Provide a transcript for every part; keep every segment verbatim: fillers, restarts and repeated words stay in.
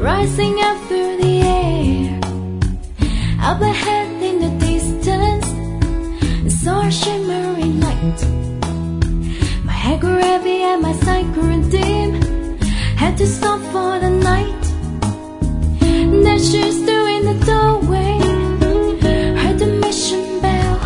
rising up through the air. Up ahead in the distance, I saw a shimmering light. My head grew heavy and my sight grew dim. Had to stop for the night. Then she stood in the doorway, heard the mission bell.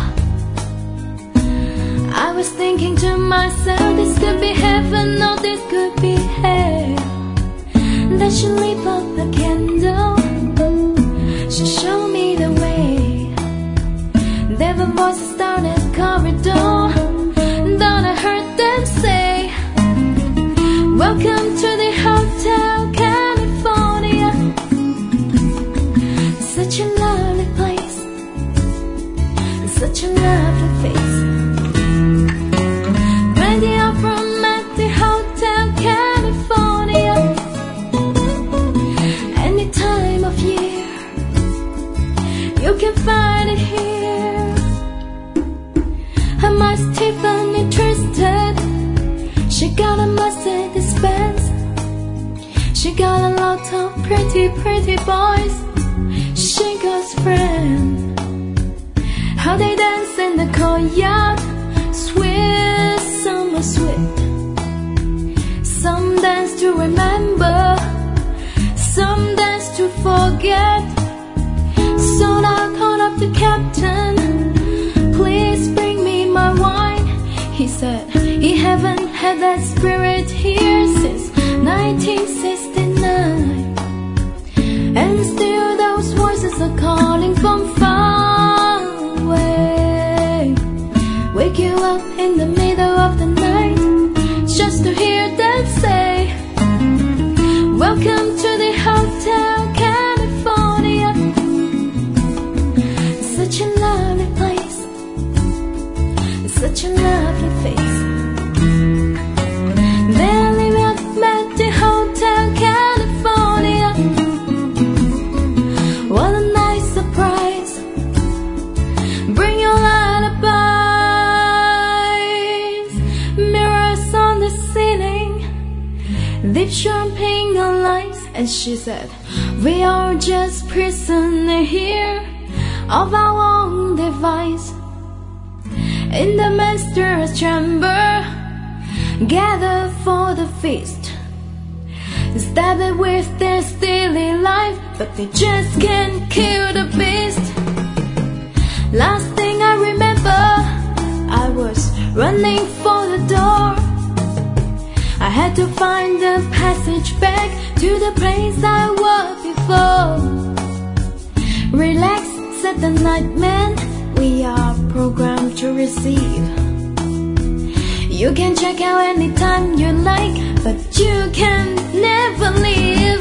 I was thinking to myself, this could be heaven or this could be hell. Then she lit up the candle, she showed me the way. There were voices down the corridor, then I heard them say, welcome to the Hotel California. Such a lovely place, such a lovely face. Ready up from at the Hotel California. Any time of year, you can find it here. Her eyes Tiffany twisted. She got a Mercedes Benz. She got a lot of pretty, pretty boys. She got friends. How they dance in the courtyard, sweet, summer sweet. Some dance to remember, some dance to forget. So I called up the captain, please bring me my wine. He said he haven't had that spirit here since nineteen sixty-nine. And still those voices are calling from far away. Wake you up in the middle of the night, just to hear them say, welcome to the Hotel California. Such a lovely place, such a lovely face. They're living up at the Hotel California. What a nice surprise. Bring your lullabies. Mirrors on the ceiling, deep champagne on lights. And she said, we are just prisoners here of our own device. In the master's chamber, gather for the feast. Stab it with their steely life, but they just can't kill the beast. Last thing I remember, I was running for the door. I had to find the passage back to the place I was before. Relax, said the nightman, we are programmed to receive. You can check out anytime you like, but you can never leave.